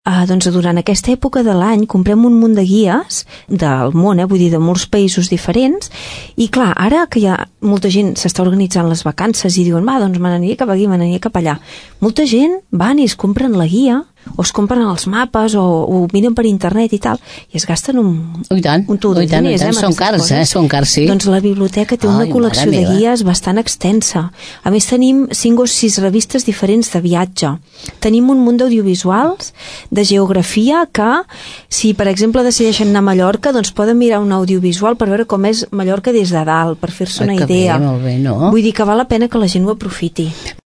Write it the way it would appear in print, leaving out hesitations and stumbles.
doncs durant aquesta època de l'any comprem un munt de guies del món, vull dir, de molts països diferents, i clar, ara que hi ha molta gent s'està organitzant les vacances i diuen, va, doncs me n'aniré cap aquí, me n'aniré cap allà. Molta gent van i es compren la guia, o es compren els mapes, o ho miren per internet i tal, i es gasten un tou de diners. Són cars, sí. Doncs la biblioteca té una col·lecció de guies bastant extensa. A més, tenim 5 o 6 revistes diferents de viatge. Tenim un munt d'audiovisuals, de geografia, que si, per exemple, decideixen anar a Mallorca, doncs poden mirar un audiovisual per veure com és Mallorca des de dalt, per fer-se una idea. Molt bé, no? Vull dir que val la pena que la gent ho aprofiti.